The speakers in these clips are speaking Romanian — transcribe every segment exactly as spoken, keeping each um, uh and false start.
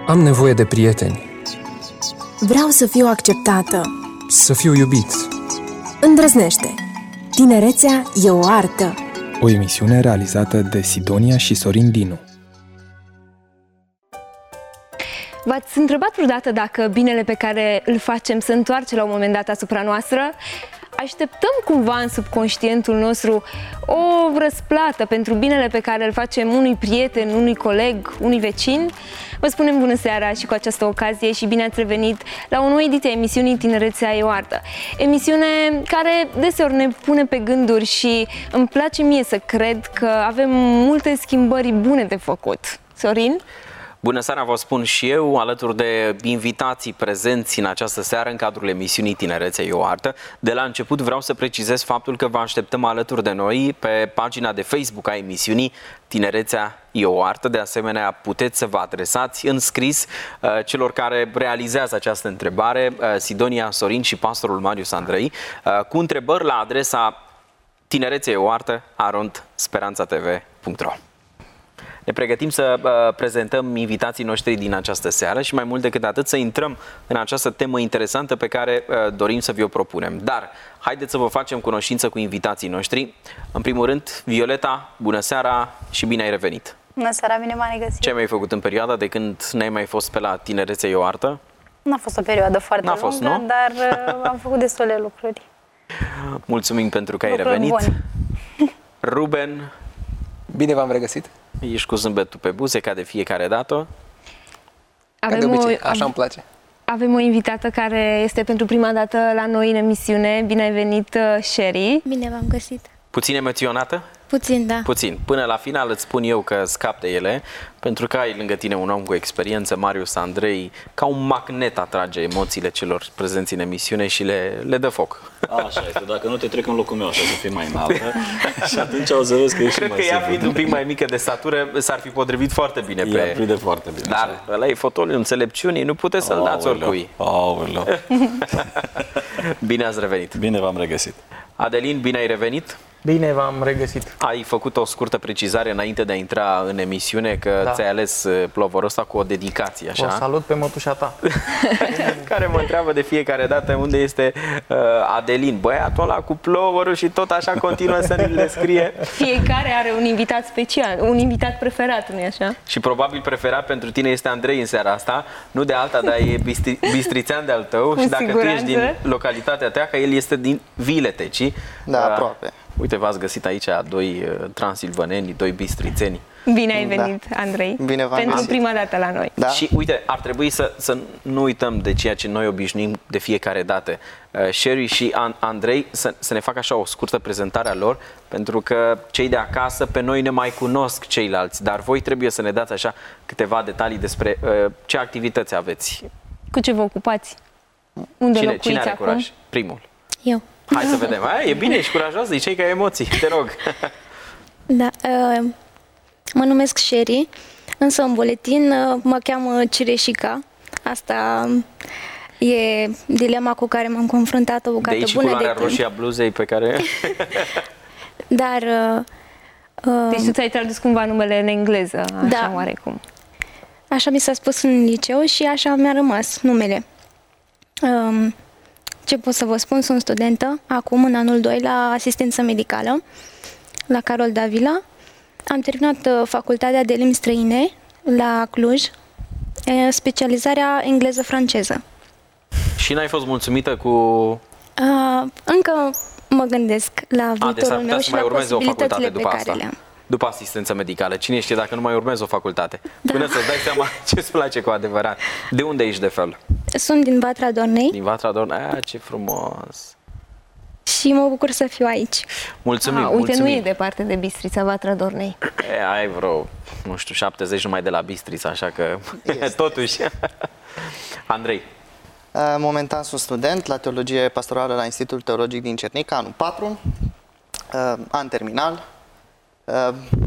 Am nevoie de prieteni. Vreau să fiu acceptată. Să fiu iubit. Îndrăznește. Tinerețea e o artă. O emisiune realizată de Sidonia și Sorin Dinu. V-ați întrebat vreodată dacă binele pe care îl facem se întoarce la un moment dat asupra noastră? Așteptăm cumva în subconștientul nostru o răsplată pentru binele pe care îl facem unui prieten, unui coleg, unui vecin? Vă spunem bună seara și cu această ocazie și bine ați revenit la o nouă ediție a emisiunii Tinerețea e o artă. Emisiune care deseori ne pune pe gânduri și îmi place mie să cred că avem multe schimbări bune de făcut. Sorin? Bună seara, vă spun și eu, alături de invitații prezenți în această seară în cadrul emisiunii Tinerețea e o artă. De la început vreau să precizez faptul că vă așteptăm alături de noi pe pagina de Facebook a emisiunii Tinerețea e o artă. De asemenea, puteți să vă adresați în scris uh, celor care realizează această întrebare, uh, Sidonia, Sorin și pastorul Marius Andrei, uh, cu întrebări la adresa tinerețea e o artă arond speranța t v punct ro. Ne pregătim să uh, prezentăm invitații noștri din această seară și mai mult decât atât să intrăm în această temă interesantă pe care uh, dorim să vi-o propunem. Dar haideți să vă facem cunoștință cu invitații noștri. În primul rând, Violeta, bună seara și bine ai revenit! Bună seara, bine m-am regăsit! Ce mi-ai făcut în perioada de când n-ai mai fost pe la Tinerețea e o artă? N-a fost o perioadă foarte N-a fost, lungă, nu? dar uh, am făcut destule lucruri. Mulțumim pentru că ai Lucruri revenit! bune. Ruben, bine v-am regăsit! ești cu zâmbetul pe buze ca de fiecare dată. Ca de obicei, așa îmi place. Avem o invitată care este pentru prima dată la noi în emisiune. Bine ai venit, Sherry! Bine v-am găsit! Puțin emoționată? Puțin, da. Puțin. Până la final îți spun eu că scap de ele, pentru că ai lângă tine un om cu experiență, Marius Andrei, ca un magnet atrage emoțiile celor prezenți în emisiune și le, le dă foc. Așa este, dacă nu te trec în locul meu, așa să fii mai înaltă și atunci o să vezi că ești Cred mai că ea sigur. fiind un pic mai mică de statură, s-ar fi potrivit foarte bine pe... Ea prinde foarte bine. Dar ăla e fotoliul înțelepciunii, nu puteți să-l dați oricui. Aoleu. Bine ați revenit. Bine v-am regăsit. Adelin, bine ai revenit. Bine v-am regăsit. Ai făcut o scurtă precizare înainte de a intra în emisiune că Da. ți-ai ales plovorul ăsta cu o dedicație, așa? O salut pe mătușa ta. Care mă întreabă de fiecare dată unde este uh, Adelin, băiatul ăla cu plovorul, și tot așa continuă să ni le scrie. Fiecare are un invitat special, un invitat preferat, nu-i așa? Și probabil preferat pentru tine este Andrei în seara asta, nu de alta, dar e bistri, bistrițean de-al tău. Cu și dacă siguranță. tu ești din localitatea ta, că el este din Vileteci. Da, Uh, aproape. Uite, v-ați găsit aici doi uh, transilvaneni, doi bistrițeni. Bine ai venit, Da. Andrei, Bine v-am pentru găsit. prima dată la noi. Da? Și uite, ar trebui să, să nu uităm de ceea ce noi obișnuim de fiecare dată. Uh, Sherry și An- Andrei să, să ne facă așa o scurtă prezentare a lor, pentru că cei de acasă pe noi ne mai cunosc ceilalți, dar voi trebuie să ne dați așa câteva detalii despre uh, ce activități aveți. Cu ce vă ocupați? Unde Cine, locuiți cine are acum? curaj? Primul. Eu. Hai să vedem. Hai, e bine, ești curajos, zicei că ai emoții, te rog. Da. Uh, mă numesc Sherry, însă în buletin uh, mă cheamă Cireșica. Asta uh, e dilema cu care m-am confruntat o De bucată aici și bună de culoarea timp. roșie a bluzei pe care... Dar uh, uh, Deci tu ți-ai tradus cumva numele în engleză, așa Da. oarecum. așa mi s-a spus în liceu și așa mi-a rămas numele. Um, ce pot să vă spun? Sunt studentă acum în anul doi la asistență medicală la Carol Davila. Am terminat uh, facultatea de limbi străine la Cluj, uh, specializarea engleză-franceză. Și n-ai fost mulțumită cu... Uh, încă mă gândesc la A, deci s-ar viitorul putea meu să și mai la urmeze o posibilitățile facultate pe după care asta. le-am. După asistență medicală. Cine știe dacă nu mai urmezi o facultate. Da. Până să-ți dai seama ce-ți place cu adevărat. De unde ești de fel? Sunt din Vatra Dornei Din Vatra Dornei? Ah, ce frumos! și mă bucur să fiu aici. Mulțumim, Ah, uite, mulțumim. nu e departe de Bistrița, Vatra Dornei. E, ai vreo, nu știu, șaptezeci numai de la Bistrița, așa că totuși. Andrei. Uh, Momentan sunt student la teologie pastorală la Institutul Teologic din Cernica, anul patru, uh, an terminal. Uh,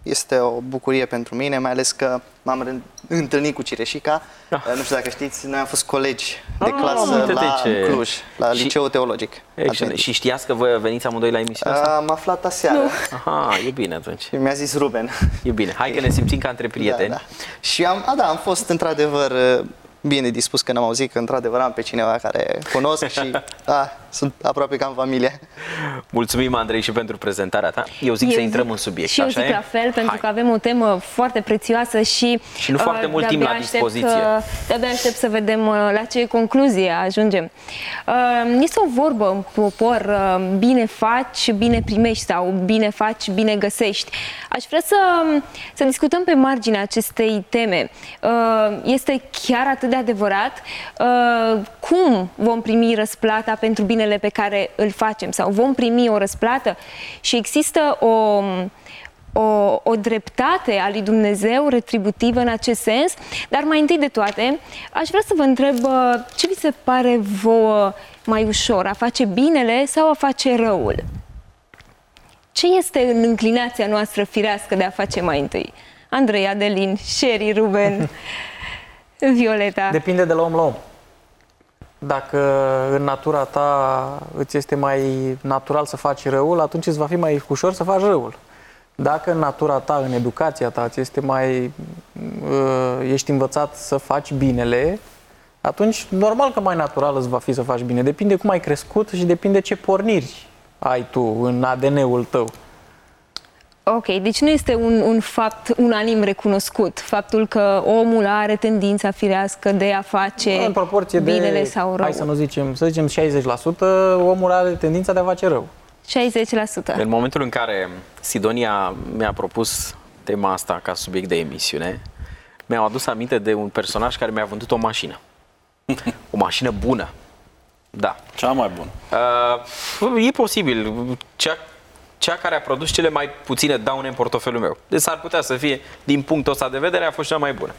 este o bucurie pentru mine, mai ales că m-am întâlnit cu Cireșica. Ah. Nu știu dacă știți, noi am fost colegi de ah, clasă la Cluj, la și, Liceul Teologic. Excellent. Și știați că voi veniți amândoi la emisiunea asta? Am aflat aseară. Aha, e bine atunci. Și mi-a zis Ruben. E bine, hai că ne simțim ca între prieteni. Da, da. Și am, a, da, am fost într-adevăr bine dispus când am auzit că într-adevăr am pe cineva care cunosc și a, sunt aproape ca în familie. Mulțumim, Andrei, și pentru prezentarea ta. Eu zic eu să intrăm în subiect. Și eu zic e? la fel, pentru Hai. că avem o temă foarte prețioasă și Și nu foarte uh, mult timp la dispoziție. De-abia aștept să vedem uh, la ce concluzie ajungem. Uh, este o vorbă în popor, uh, bine faci, bine primești sau bine faci, bine găsești. Aș vrea să, să discutăm pe marginea acestei teme. Uh, este chiar atât de adevărat? Uh, cum vom primi răsplata pentru binele pe care îl facem? Sau vom primi o răsplată? Și există o, o, o dreptate a lui Dumnezeu retributivă în acest sens? Dar mai întâi de toate, aș vrea să vă întreb ce vi se pare vouă mai ușor, a face binele sau a face răul? Ce este în înclinația noastră firească de a face mai întâi? Andrei, Adelin, Sherry, Ruben, Violeta. Depinde de la om la om. Dacă în natura ta îți este mai natural să faci răul, atunci îți va fi mai ușor să faci răul. Dacă în natura ta, în educația ta, îți este mai, ești învățat să faci binele, atunci normal că mai natural îți va fi să faci bine. Depinde cum ai crescut și depinde ce porniri ai tu în A D N-ul tău. Ok, deci nu este un, un fapt unanim recunoscut, faptul că omul are tendința firească de a face în proporție binele de, sau rău. Hai să nu zicem, să zicem șaizeci la sută, omul are tendința de a face rău. șaizeci la sută. În momentul în care Sidonia mi-a propus tema asta ca subiect de emisiune, mi-au adus aminte de un personaj care mi-a vândut o mașină. O mașină bună. Da. Cea mai bună. Uh, e posibil. Cea Cea care a produs cele mai puține daune în portofelul meu. Deci s-ar putea să fie, din punctul ăsta de vedere, a fost cea mai bună.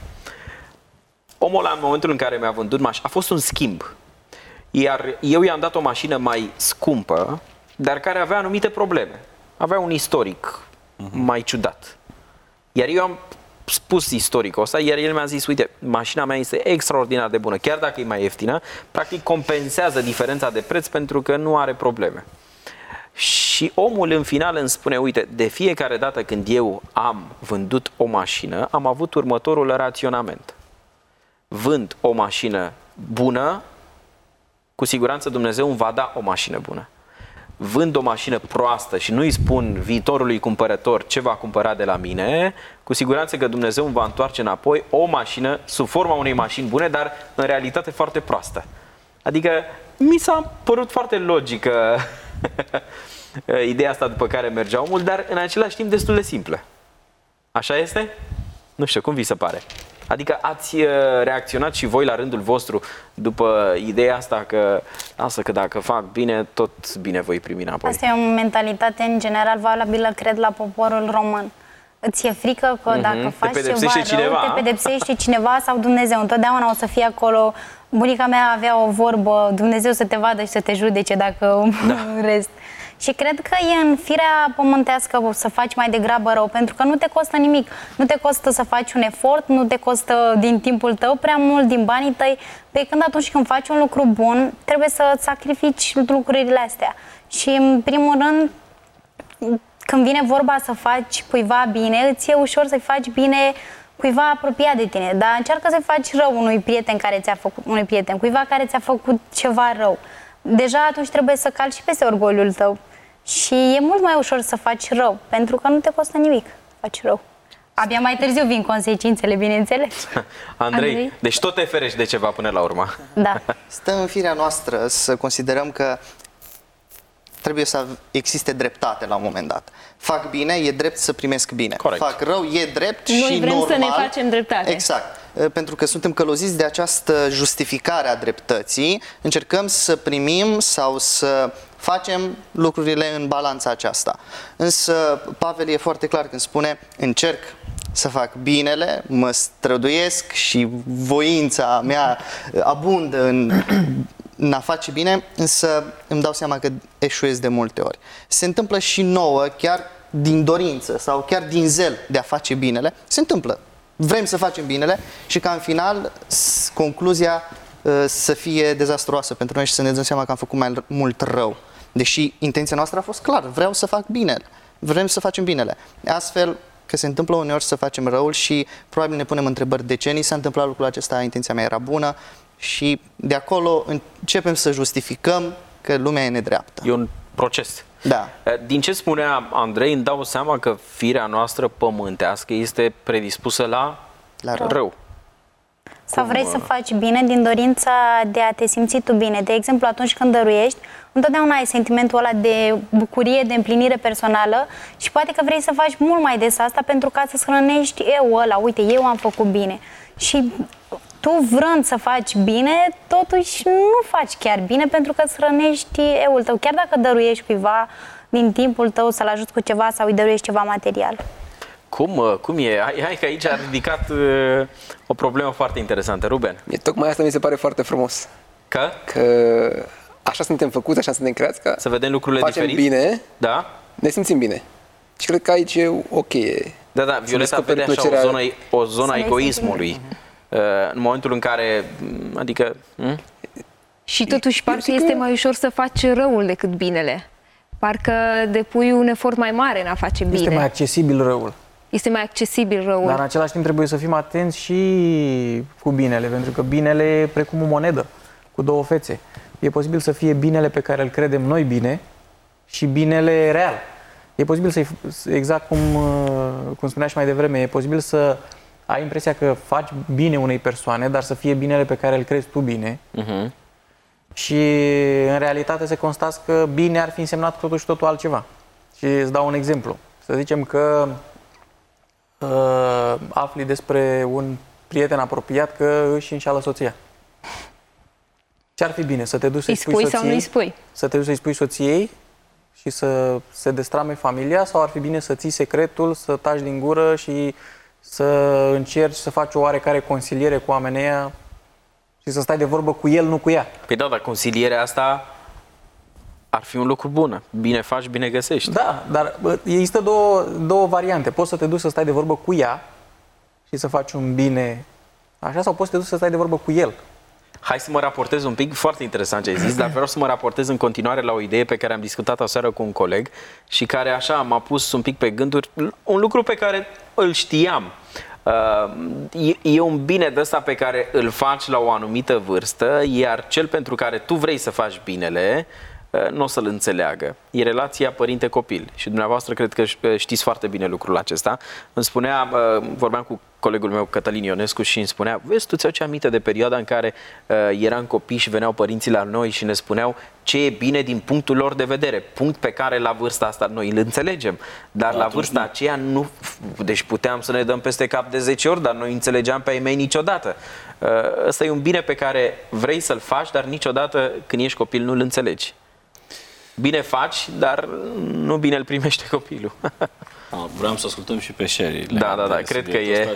Omul ăla, în momentul în care mi-a vândut mașina, a fost un schimb. Iar eu i-am dat o mașină mai scumpă, dar care avea anumite probleme. Avea un istoric uh-huh. mai ciudat. Iar eu am spus istoricul ăsta, iar el mi-a zis, uite, mașina mea este extraordinar de bună, chiar dacă e mai ieftină, practic compensează diferența de preț pentru că nu are probleme. Și omul în final îmi spune, uite, de fiecare dată când eu am vândut o mașină, am avut următorul raționament. Vând o mașină bună, cu siguranță Dumnezeu îmi va da o mașină bună. Vând o mașină proastă și nu îi spun viitorului cumpărător ce va cumpăra de la mine, cu siguranță că Dumnezeu îmi va întoarce înapoi o mașină sub forma unei mașini bune, dar în realitate foarte proastă. Adică mi s-a părut foarte logică ideea asta după care mergea omul, dar în același timp destul de simplă. Așa este? Nu știu, cum vi se pare? Adică ați reacționat și voi la rândul vostru după ideea asta că, lasă că dacă fac bine, tot bine voi primi înapoi. Asta e o mentalitate în general valabilă, cred, la poporul român. Îți e frică că mm-hmm. dacă faci ceva rău, cineva, te pedepsește cineva sau Dumnezeu. Întotdeauna o să fie acolo. Bunica mea avea o vorbă, Dumnezeu să te vadă și să te judece dacă da. în rest. Și cred că e în firea pământească să faci mai degrabă rău, pentru că nu te costă nimic. Nu te costă să faci un efort, nu te costă din timpul tău prea mult, din banii tăi, pe când atunci când faci un lucru bun, trebuie să sacrifici lucrurile astea. Și în primul rând, când vine vorba să faci cuiva bine, îți e ușor să-i faci bine cuiva apropiat de tine, dar încearcă să-i faci rău unui prieten care ți-a făcut, unui prieten, cuiva care ți-a făcut ceva rău. Deja atunci trebuie să calci și peste orgoliul tău. Și e mult mai ușor să faci rău, pentru că nu te costă nimic faci rău. Abia mai târziu vin consecințele, bineînțeles. Andrei, Andrei, deci tot te ferești de ceva până la urmă. Da. Stă în firea noastră să considerăm că trebuie să existe dreptate la un moment dat. Fac bine, e drept să primesc bine. Corect. Fac rău, e drept Noi și vrem normal. să ne facem dreptate. Exact. Pentru că suntem călăuziți de această justificare a dreptății, încercăm să primim sau să facem lucrurile în balanța aceasta. Însă Pavel e foarte clar când spune, încerc să fac binele, mă străduiesc și voința mea abundă în, în a face bine, însă îmi dau seama că eșuez de multe ori. Se întâmplă și nouă, chiar din dorință sau chiar din zel de a face binele, se întâmplă. Vrem să facem binele și ca în final concluzia să fie dezastruoasă pentru noi și să ne dăm seama că am făcut mai mult rău. Deși intenția noastră a fost clară, vreau să fac binele, vrem să facem binele. Astfel că se întâmplă uneori să facem răul și probabil ne punem întrebări de ce ni s-a întâmplat lucrul acesta, intenția mea era bună și de acolo începem să justificăm că lumea e nedreaptă. E un proces. Da. Din ce spunea Andrei, îmi dau seama că firea noastră pământească este predispusă la, la rău. rău. Sau Cum, vrei să faci bine din dorința de a te simți tu bine. De exemplu, atunci când dăruiești, întotdeauna ai sentimentul ăla de bucurie, de împlinire personală și poate că vrei să faci mult mai des asta pentru ca să-ți hrănești eu ăla. Uite, eu am făcut bine. Și tu vrând să faci bine, totuși nu faci chiar bine pentru că îți hrănești eul tău. Chiar dacă dăruiești cuiva din timpul tău să-l ajuți cu ceva sau îi dăruiești ceva material. Cum, cum e? Hai, hai că aici a ridicat uh, o problemă foarte interesantă. Ruben? E, tocmai asta mi se pare foarte frumos. Că? Că așa suntem făcuți, așa suntem creați, ca să vedem lucrurile facem diferit? Bine, da? Ne simțim bine. Și cred că aici e ok. Da, da, Violeta vede așa plăcerea... o zonă, o zonă a egoismului. Uh, în momentul în care, adică... Hm? Și totuși parcă este mai ușor să faci răul decât binele. Parcă depui un efort mai mare în a face bine. Este mai accesibil răul. Este mai accesibil răul. Dar în același timp trebuie să fim atenți și cu binele, pentru că binele e precum o monedă cu două fețe. E posibil să fie binele pe care îl credem noi bine și binele real. E posibil să, exact cum, cum spunea și mai devreme, e posibil să ai impresia că faci bine unei persoane, dar să fie binele pe care îl crezi tu bine. Uh-huh. Și în realitate se constată că bine ar fi însemnat totuși totul altceva. Și îți dau un exemplu. Să zicem că uh, afli despre un prieten apropiat că își înșeală soția. Ce ar fi bine? Să te duci să-i spui, spui soției, sau nu-i spui? Să te duci să-i spui soției și să se destrame familia, sau ar fi bine să ții secretul, să taci din gură și să încerci să faci o oarecare consiliere cu oamenii ăia și să stai de vorbă cu el, nu cu ea? Păi da, dar consilierea asta ar fi un lucru bun. Bine faci, bine găsești. Da, dar există două, două variante. Poți să te duci să stai de vorbă cu ea și să faci un bine așa, sau poți să te duci să stai de vorbă cu el. Hai să mă raportez un pic, foarte interesant ce ai zis, dar vreau să mă raportez în continuare la o idee pe care am discutat aseară cu un coleg și care așa m-a pus un pic pe gânduri, un lucru pe care îl știam. Uh, e, e un bine de ăsta pe care îl faci la o anumită vârstă, iar cel pentru care tu vrei să faci binele, uh, nu o să-l înțeleagă. E relația părinte-copil și dumneavoastră cred că știți foarte bine lucrul acesta. Îmi spunea, uh, vorbeam cu colegul meu Cătălin Ionescu și îmi spunea: vezi, tu ți-au ce aminte de perioada în care uh, eram copii și veneau părinții la noi și ne spuneau ce e bine din punctul lor de vedere, punct pe care la vârsta asta noi îl înțelegem, dar la vârsta aceea nu, deci puteam să ne dăm peste cap de zece ori, dar noi înțelegeam pe ai mei niciodată. Uh, ăsta e un bine pe care vrei să-l faci, dar niciodată când ești copil nu-l înțelegi. Bine faci, dar nu bine îl primește copilul. Ah, vreau să ascultăm și pe Sherry. Da, da, da, cred că e.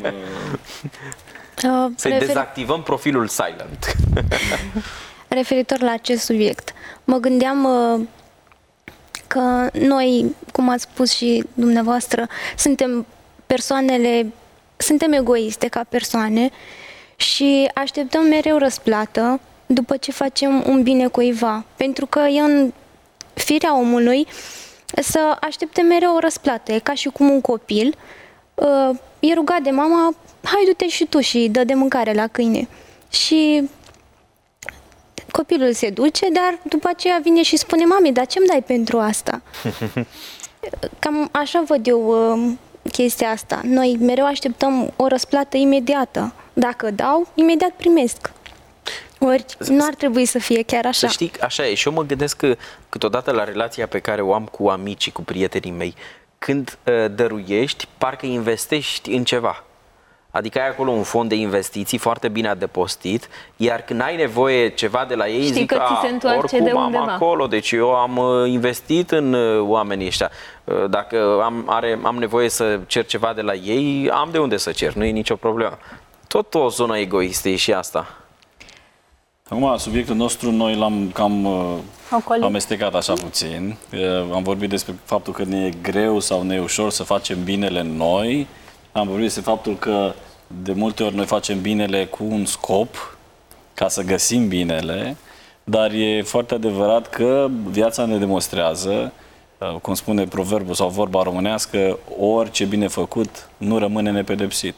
Să-i refer... dezactivăm profilul silent. Referitor la acest subiect, mă gândeam uh, că noi, cum ați spus și dumneavoastră, suntem persoanele, suntem egoiste ca persoane și așteptăm mereu răsplată după ce facem un bine cuiva, pentru că e în firea omului să aștepte mereu o răsplată. E ca și cum un copil uh, e rugat de mama: hai du-te și tu și dă de mâncare la câine. Și copilul se duce, dar după aceea vine și spune: mami, dar ce-mi dai pentru asta? Cam așa văd eu uh, chestia asta. Noi mereu așteptăm o răsplată imediată. Dacă dau, imediat primesc. Ori nu ar trebui să fie chiar așa. Să știi, așa e. Și eu mă gândesc că câteodată la relația pe care o am cu amicii, cu prietenii mei, când uh, dăruiești, parcă investești în ceva. Adică ai acolo un fond de investiții foarte bine adăpostit, iar când ai nevoie ceva de la ei, știi zic că ți se întoarce oricum de am undeva. acolo, deci eu am investit în oamenii ăștia. Dacă am, are, am nevoie să cer ceva de la ei, am de unde să cer, nu e nicio problemă. Tot o zonă egoistă e și asta. Acum, subiectul nostru, noi l-am cam Ocolit. amestecat așa puțin. Am vorbit despre faptul că ne e greu sau ne e ușor să facem binele noi. Am vorbit despre faptul că de multe ori noi facem binele cu un scop, ca să găsim binele, dar e foarte adevărat că viața ne demonstrează, cum spune proverbul sau vorba românească, orice bine făcut nu rămâne nepedepsit.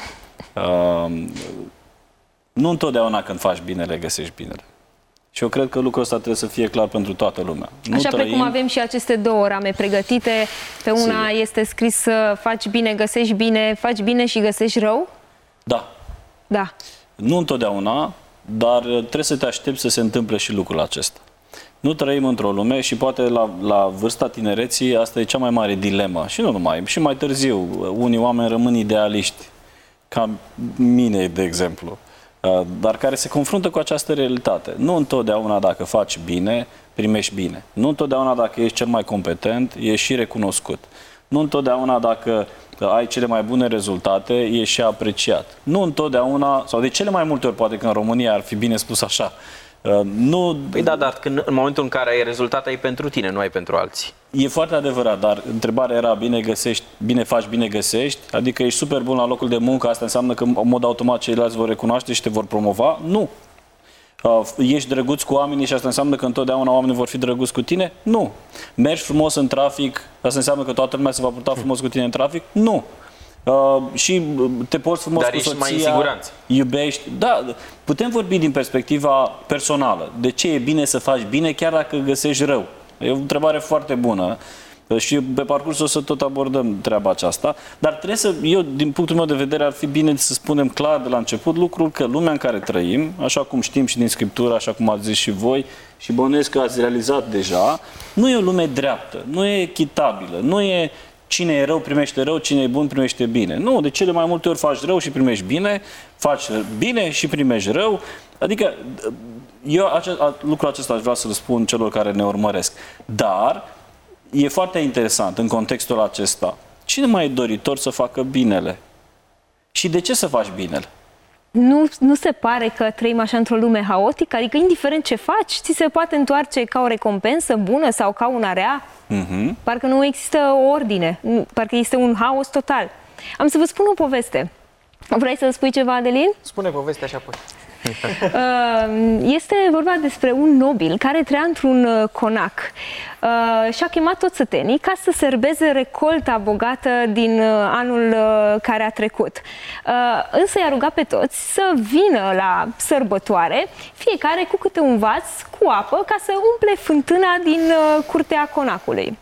Nu întotdeauna când faci binele, găsești binele. Și eu cred că lucrul ăsta trebuie să fie clar pentru toată lumea. Nu Așa trăim... precum avem și aceste două rame pregătite, pe una Sigur. este scris să faci bine, găsești bine, faci bine și găsești rău? Da. Da. Nu întotdeauna, dar trebuie să te aștepți să se întâmple și lucrul acesta. Nu trăim într-o lume și poate la, la vârsta tinereții asta e cea mai mare dilemă. Și nu numai, și mai târziu. Unii oameni rămân idealiști, ca mine, de exemplu, dar care se confruntă cu această realitate. Nu întotdeauna dacă faci bine, primești bine. Nu întotdeauna dacă ești cel mai competent, ești și recunoscut. Nu întotdeauna dacă ai cele mai bune rezultate, ești și apreciat. Nu întotdeauna, sau de cele mai multe ori, poate că în România ar fi bine spus așa, nu... Păi da, dar când, în momentul în care ai rezultate, ai pentru tine, nu ai pentru alții. E foarte adevărat, dar întrebarea era bine găsești, bine faci, bine găsești, adică ești super bun la locul de muncă, asta înseamnă că în mod automat ceilalți vor recunoaște și te vor promova? Nu. Ești drăguț cu oamenii și asta înseamnă că întotdeauna oamenii vor fi drăguți cu tine? Nu. Mergi frumos în trafic, asta înseamnă că toată lumea se va purta frumos cu tine în trafic? Nu. Uh, și te porți frumos Dar cu ești soția, mai în siguranță. Iubești. Da, putem vorbi din perspectiva personală. De ce e bine să faci bine chiar dacă găsești rău? E o întrebare foarte bună și pe parcurs o să tot abordăm treaba aceasta. Dar trebuie să, eu, din punctul meu de vedere, ar fi bine să spunem clar de la început lucrul că lumea în care trăim, așa cum știm și din Scriptură, așa cum ați zis și voi, și bănuiesc că ați realizat deja, nu e o lume dreaptă, nu e echitabilă, nu e cine e rău primește rău, cine e bun primește bine. Nu, de cele mai multe ori faci rău și primești bine, faci bine și primești rău. Adică, eu acest, lucrul acesta aș vrea să-l spun celor care ne urmăresc. Dar e foarte interesant în contextul acesta. Cine mai e doritor să facă binele? Și de ce să faci binele? Nu, nu se pare că trăim așa într-o lume haotică? Adică, indiferent ce faci, ți se poate întoarce ca o recompensă bună sau ca una rea? Mm-hmm. Parcă nu există o ordine, parcă este un haos total. Am să vă spun o poveste. Vrei să spui ceva, Adelin? Spune povestea și apoi. Este vorba despre un nobil care trăia într-un conac și a chemat toți sătenii ca să serbeze recolta bogată din anul care a trecut. Însă i-a rugat pe toți să vină la sărbătoare, fiecare cu câte un vas cu apă, ca să umple fântâna din curtea conacului.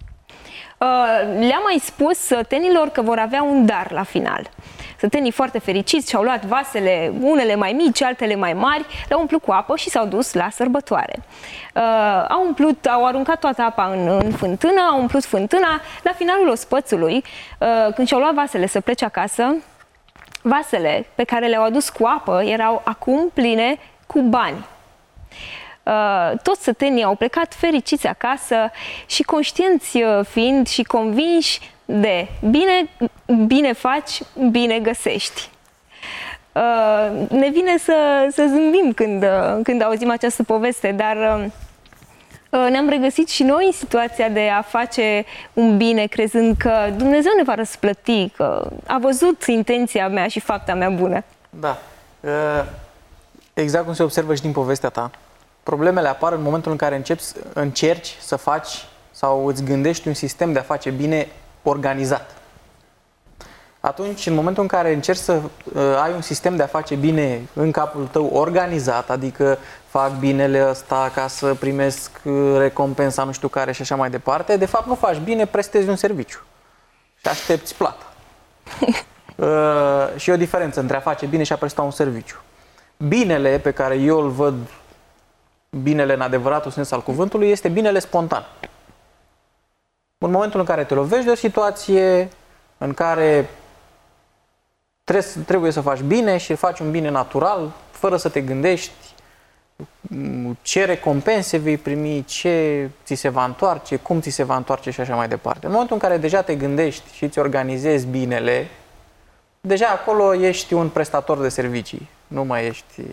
Le-a mai spus sătenilor că vor avea un dar la final. Sătenii foarte fericiți și-au luat vasele, unele mai mici, altele mai mari, le-au umplut cu apă și s-au dus la sărbătoare. Uh, au, umplut, au aruncat toată apa în, în fântână, au umplut fântâna. La finalul ospățului, uh, când și-au luat vasele să plece acasă, vasele pe care le-au adus cu apă erau acum pline cu bani. Uh, toți sătenii au plecat fericiți acasă și conștienți fiind și convinși de bine, bine faci, bine găsești. Uh, ne vine să, să zâmbim când, când auzim această poveste, dar uh, ne-am regăsit și noi în situația de a face un bine crezând că Dumnezeu ne va răsplăti, că a văzut intenția mea și fapta mea bună. Da. Uh, exact cum se observă și din povestea ta. Problemele apar în momentul în care începi, încerci să faci sau îți gândești un sistem de a face bine organizat. Atunci, în momentul în care încerci să uh, ai un sistem de a face bine în capul tău organizat, adică fac binele ăsta ca să primesc recompensa nu știu care și așa mai departe, de fapt nu faci bine, prestezi un serviciu și aștepți plata. uh, și e o diferență între a face bine și a presta un serviciu. Binele pe care eu îl văd, binele în adevăratul sens al cuvântului, este binele spontan. În momentul în care te lovești de o situație în care trebuie, trebuie să faci bine și faci un bine natural, fără să te gândești ce recompense vei primi, ce ți se va întoarce, cum ți se va întoarce și așa mai departe. În momentul în care deja te gândești și îți organizezi binele, deja acolo ești un prestator de servicii, nu mai ești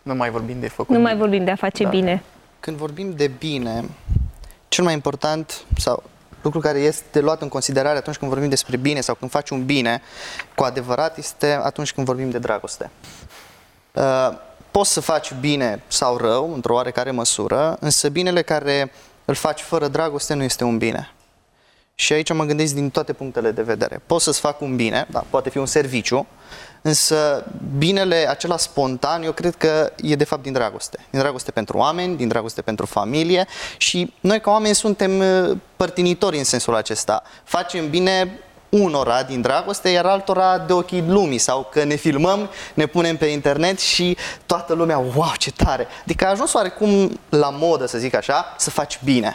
Nu mai vorbim de făcut Nu mai vorbim de a face Da. bine. Când vorbim de bine, cel mai important sau lucru care este de luat în considerare atunci când vorbim despre bine sau când faci un bine cu adevărat este atunci când vorbim de dragoste. Uh, poți să faci bine sau rău într-o oarecare măsură, însă binele care îl faci fără dragoste nu este un bine. Și aici mă gândesc din toate punctele de vedere. Poți să-ți fac un bine, da, poate fi un serviciu, însă binele acela spontan, eu cred că e de fapt din dragoste. Din dragoste pentru oameni, din dragoste pentru familie și noi ca oameni suntem părtinitori în sensul acesta. Facem bine unora din dragoste, iar altora de ochii lumii sau că ne filmăm, ne punem pe internet și toată lumea, wow, ce tare! Adică a ajuns oarecum la modă, să zic așa, să faci bine.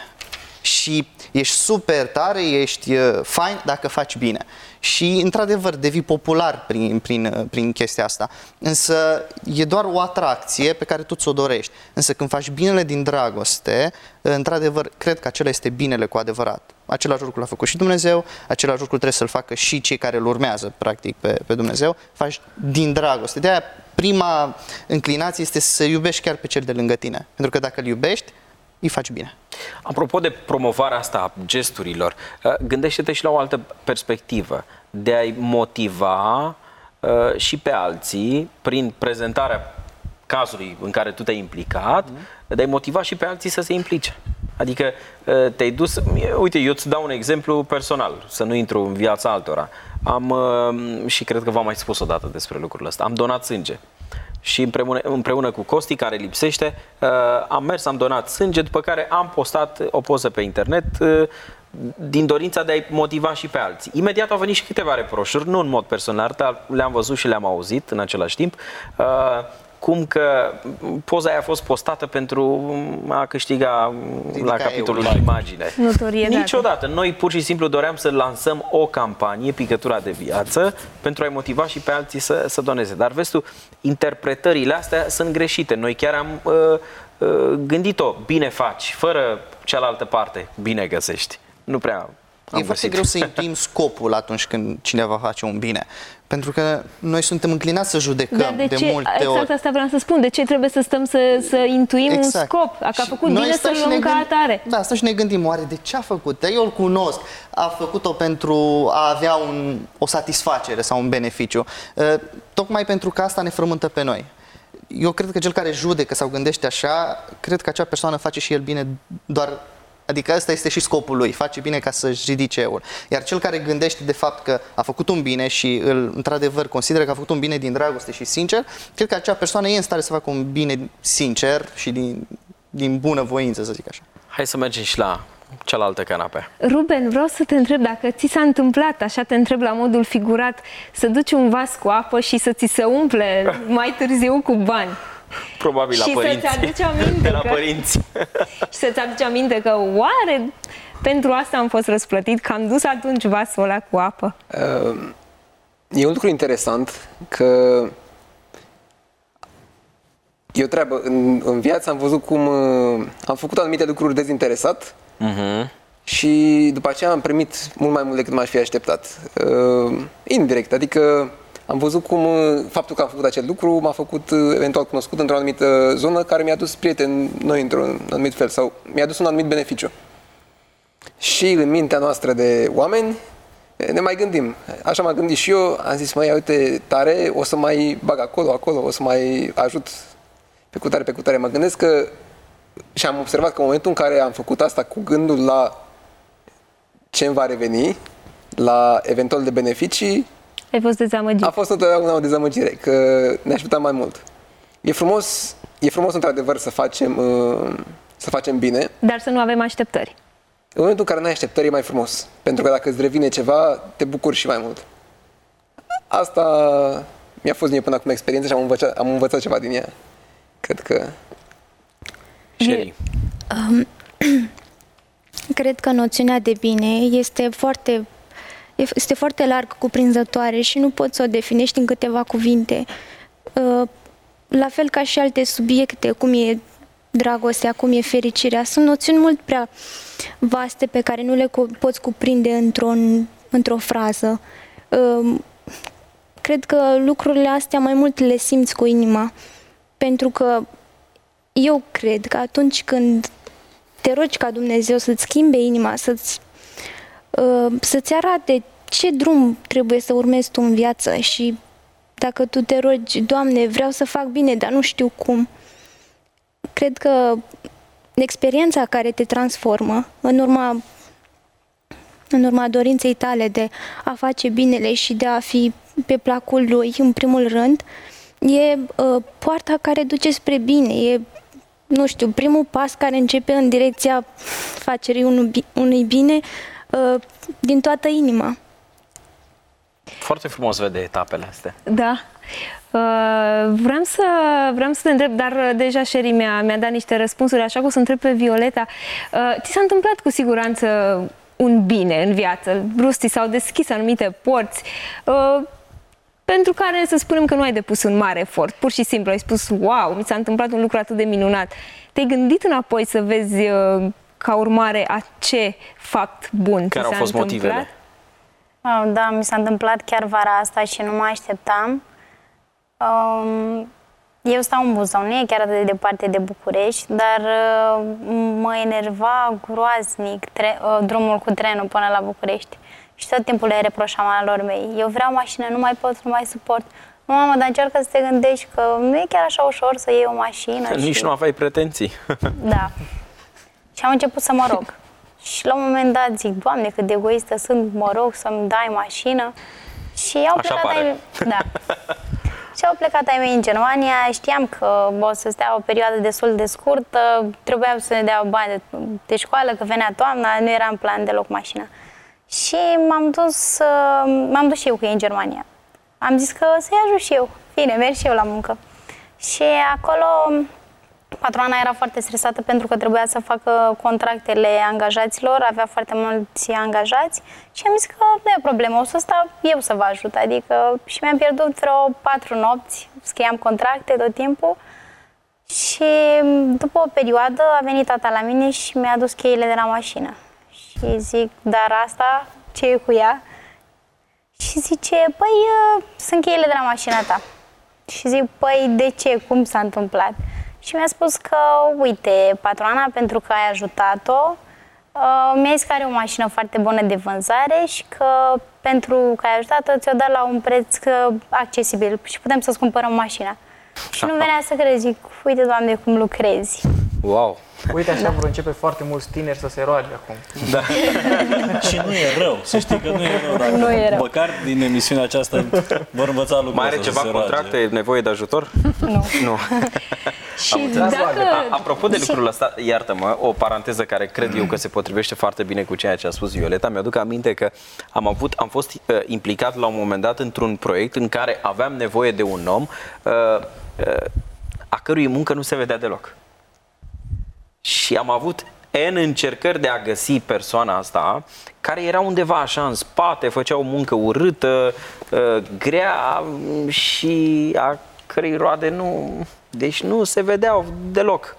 Și ești super tare, ești fain dacă faci bine. Și, într-adevăr, devii popular prin, prin, prin chestia asta. Însă e doar o atracție pe care tu ți-o dorești. Însă când faci binele din dragoste, într-adevăr, cred că acela este binele cu adevărat. Același lucru l-a făcut și Dumnezeu, același lucru trebuie să-l facă și cei care îl urmează, practic, pe, pe Dumnezeu. Faci din dragoste. De-aia, prima înclinație este să iubești chiar pe cel de lângă tine. Pentru că dacă îl iubești, îi faci bine. Apropo de promovarea asta a gesturilor, gândește-te și la o altă perspectivă, de a-i motiva uh, și pe alții, prin prezentarea cazului în care tu te-ai implicat, mm. de a-i motiva și pe alții să se implice. Adică uh, te-ai dus, uite, eu îți dau un exemplu personal, să nu intru în viața altora. Am, uh, și cred că v-am mai spus odată despre lucrul ăsta, am donat sânge. Și împreună, împreună cu Costi, care lipsește, uh, am mers, am donat sânge, după care am postat o poză pe internet uh, din dorința de a-i motiva și pe alții. Imediat au venit și câteva reproșuri, nu în mod personal, dar le-am văzut și le-am auzit în același timp, uh, cum că poza aia a fost postată pentru a câștiga Ridica la capitolul eu, imagine. Notorietate. Niciodată. Noi pur și simplu doream să lansăm o campanie, Picătura de Viață, pentru a-i motiva și pe alții să, să doneze. Dar vezi tu, interpretările astea sunt greșite. Noi chiar am uh, uh, gândit-o, bine faci, fără cealaltă parte, bine găsești. Nu prea am E foarte greu să intuim scopul atunci când cineva face un bine. Pentru că noi suntem înclinați să judecăm Dar de, de ce, multe exact ori. asta vreau să spun. De ce trebuie să stăm să, să intuim exact. un scop? Dacă a făcut bine, să-l luăm ca atare. Da, stăm și ne gândim, oare de ce a făcut? Eu îl cunosc. A făcut-o pentru a avea un, o satisfacere sau un beneficiu. Uh, tocmai pentru că asta ne frământă pe noi. Eu cred că cel care judecă sau gândește așa, cred că acea persoană face și el bine doar... Adică ăsta este și scopul lui, face bine ca să-și ridice eul. Iar cel care gândește de fapt că a făcut un bine și îl, într-adevăr consideră că a făcut un bine din dragoste și sincer, cred că acea persoană e în stare să facă un bine sincer și din, din bună voință, să zic așa. Hai să mergem și la cealaltă canapea. Ruben, vreau să te întreb dacă ți s-a întâmplat, așa te întreb la modul figurat, să duci un vas cu apă și să ți se umple mai târziu cu bani. Probabil la și părinți. să-ți aduci aminte de la că, părinți. Și să-ți aduci aminte că oare pentru asta am fost răsplătit, că am dus atunci vasul ăla cu apă. Uh, e un lucru interesant că e o treabă. În, în viață am văzut cum uh, am făcut anumite lucruri dezinteresat uh-huh. și după aceea am primit mult mai mult decât m-aș fi așteptat. Uh, indirect, adică am văzut cum faptul că am făcut acel lucru m-a făcut eventual cunoscut într-o anumită zonă care mi-a dus prieteni noi într-un anumit fel sau mi-a dus un anumit beneficiu. Și în mintea noastră de oameni ne mai gândim. Așa m-am gândit și eu, am zis, măi, uite, tare, o să mai bag acolo, acolo, o să mai ajut pe cutare, pe cutare. Mă gândesc că și am observat că în momentul în care am făcut asta cu gândul la ce îmi va reveni, la eventual de beneficii, ai fost dezamăgit. A fost întotdeauna o dezamăgire, că ne ajută mai mult. E frumos, e frumos într-adevăr să facem, să facem bine. Dar să nu avem așteptări. În momentul în care nu ai așteptări e mai frumos. Pentru că dacă îți revine ceva, te bucuri și mai mult. Asta mi-a fost mie până acum experiență și am învățat, am învățat ceva din ea. Cred că... Sherry. Um, cred că noțiunea de bine este foarte... Este foarte larg cuprinzătoare și nu poți să o definești în câteva cuvinte. La fel ca și alte subiecte, cum e dragostea, cum e fericirea, sunt noțiuni mult prea vaste pe care nu le poți cuprinde într-o, într-o frază. Cred că lucrurile astea mai mult le simți cu inima, Pentru că eu cred că atunci când te rogi ca Dumnezeu să-ți schimbe inima, să-ți, uh, să-ți arate ce drum trebuie să urmezi tu în viață și dacă tu te rogi, Doamne, vreau să fac bine, dar nu știu cum, cred că experiența care te transformă în urma, în urma dorinței tale de a face binele și de a fi pe placul Lui, în primul rând, e uh, poarta care duce spre bine, e, nu știu, primul pas care începe în direcția facerii unui, unui bine uh, din toată inima. Foarte frumos vede etapele astea. Da. Uh, vreau să, vreau să te întreb, dar deja Sherry mi-a, mi-a dat niște răspunsuri, așa că o să întreb pe Violeta. Uh, ți s-a întâmplat cu siguranță un bine în viață? Rusti, s-au deschis anumite porți uh, pentru care să spunem că nu ai depus un mare efort. Pur și simplu ai spus, wow, mi s-a întâmplat un lucru atât de minunat. Te-ai gândit înapoi să vezi uh, ca urmare a ce fapt bun care ți au s-a fost întâmplat? motivele? Oh, da, mi s-a întâmplat chiar vara asta și nu mă așteptam. Um, eu stau în Buzău, nu e chiar atât de departe de București, dar uh, mă enerva groaznic tre- uh, drumul cu trenul până la București. Și tot timpul le reproșam alor mei. Eu vreau mașină, nu mai pot, nu mai suport. Nu, mamă, dar încearcă să te gândești că nu e chiar așa ușor să iei o mașină. Nici și... nu aveai pretenții. Da. Și am început să mă rog. Și la un moment dat zic, Doamne, cât de egoistă sunt, mă rog să-mi dai mașină. Și au Așa plecat pare. ai... Da. Și au plecat ai mei în Germania, știam că o să stea o perioadă destul de scurtă, trebuia să ne dea bani de, de școală, că venea toamna, nu era în plan deloc mașina. Și m-am dus, m-am dus și eu cu ei în Germania. Am zis că să-i ajut și eu, bine, merg și eu la muncă. Și acolo patroana era foarte stresată pentru că trebuia să facă contractele angajaților, avea foarte mulți angajați și am zis că nu e problemă, o să stau eu să vă ajut. Adică și mi-am pierdut vreo patru nopți, scriam contracte tot timpul și după o perioadă a venit tata la mine și mi-a adus cheile de la mașină. Și zic, dar asta, ce e cu ea? Și zice, păi sunt cheile de la mașina ta. Și zic, păi de ce, cum s-a întâmplat? Și mi-a spus că, uite, patroana, pentru că ai ajutat-o, uh, mi-a zis că are o mașină foarte bună de vânzare și că pentru că ai ajutat-o ți-o dat la un preț accesibil și putem să-ți cumpărăm mașina. Și nu venea să crezi, zic, uite, Doamne, cum lucrezi. Wow! Uite, așa vor începe foarte mulți tineri să se roage acum. Da. Și nu e rău, să știi că nu e rău. Dacă Nu e rău. Măcar din emisiunea aceasta vor învăța lucruri. Mai are ceva contracte, nevoie de ajutor? Nu. Nu. Și dacă... A, apropo de lucrul ăsta, iartă-mă, o paranteză care cred eu că se potrivește foarte bine cu ceea ce a spus Violeta. Mi-aduc aminte că am, avut, am fost uh, implicat la un moment dat într-un proiect în care aveam nevoie de un om uh, uh, a cărui muncă nu se vedea deloc. Și am avut N încercări de a găsi persoana asta, care era undeva așa în spate, făcea o muncă urâtă, uh, grea și a cărei roade nu... Deci nu se vedeau deloc.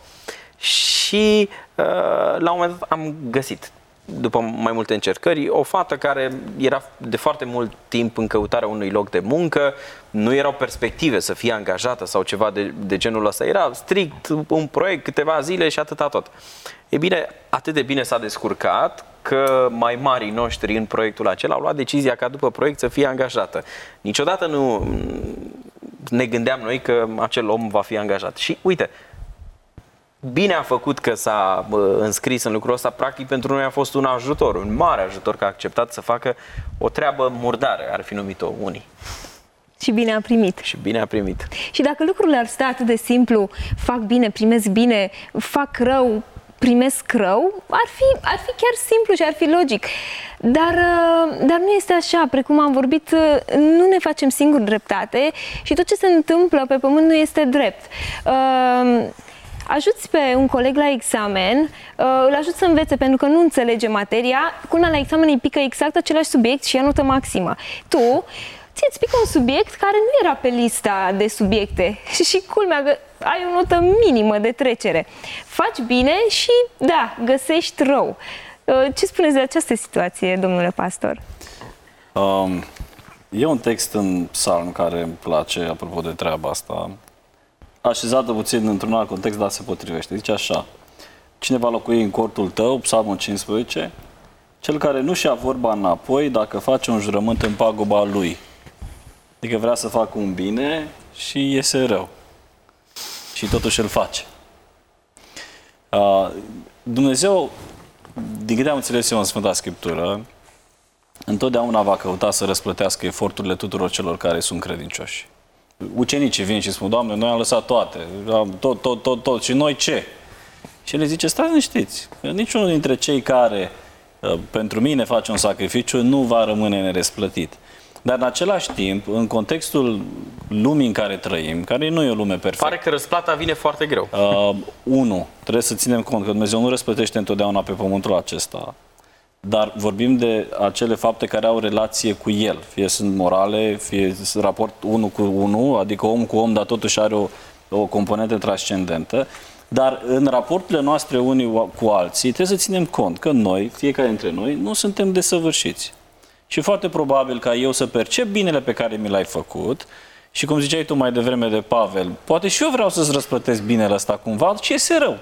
Și uh, la un moment dat am găsit, după mai multe încercări, o fată care era de foarte mult timp în căutarea unui loc de muncă, nu erau perspective să fie angajată sau ceva de, de genul ăsta, era strict un proiect, câteva zile și atâta tot. E bine, atât de bine s-a descurcat că mai marii noștri în proiectul acela au luat decizia ca după proiect să fie angajată. Niciodată nu ne gândeam noi că acel om va fi angajat. Și uite, bine a făcut că s-a înscris în lucrul ăsta, practic pentru noi a fost un ajutor, un mare ajutor că a acceptat să facă o treabă murdară, ar fi numit-o unii. Și bine a primit. Și bine a primit. Și dacă lucrurile ar sta atât de simplu, fac bine, primesc bine, fac rău, primesc rău, ar fi, ar fi chiar simplu și ar fi logic. Dar, dar nu este așa, precum am vorbit, nu ne facem singuri dreptate și tot ce se întâmplă pe pământ nu este drept. Uh, ajuți pe un coleg la examen, uh, îl ajut să învețe pentru că nu înțelege materia, culmea la examen îi pică exact același subiect și ia notă maximă. Tu ți-ți pică un subiect care nu era pe lista de subiecte și culmea că ai o notă minimă de trecere. Faci bine și, da, găsești rău. Ce spuneți de această situație, domnule pastor? Um, e un text în psalm care îmi place, apropo de treaba asta. așezată puțin într-un alt context, dar se potrivește. Zice așa, cine va locui în cortul tău, Psalmul cincisprezece, cel care nu-și ia vorba înapoi dacă face un jurământ în paguba lui. Adică vrea să facă un bine și iese rău. Și totuși îl face. Uh, Dumnezeu, din câte am înțeles eu în Sfânta Scriptură, întotdeauna va căuta să răsplătească eforturile tuturor celor care sunt credincioși. Ucenicii vin și spun, Doamne, noi am lăsat toate, tot, tot, tot, tot, și noi ce? Și le zice, stați liniștiți, că niciunul dintre cei care pentru mine face un sacrificiu nu va rămâne nerăsplătit. Dar în același timp, în contextul lumii în care trăim, care nu e o lume perfectă. Pare că răsplata vine foarte greu. Uh, unu, trebuie să ținem cont că Dumnezeu nu răsplătește întotdeauna pe pământul acesta, dar vorbim de acele fapte care au relație cu El. Fie sunt morale, fie sunt raport unul cu unul, adică om cu om, dar totuși are o, o componentă transcendentă. Dar în raporturile noastre unii cu alții trebuie să ținem cont că noi, fiecare dintre noi, nu suntem desăvârșiți. Și foarte probabil ca eu să percep binele pe care mi l-ai făcut și cum ziceai tu mai devreme de Pavel, poate și eu vreau să-ți răsplătesc binele ăsta cumva și iese rău.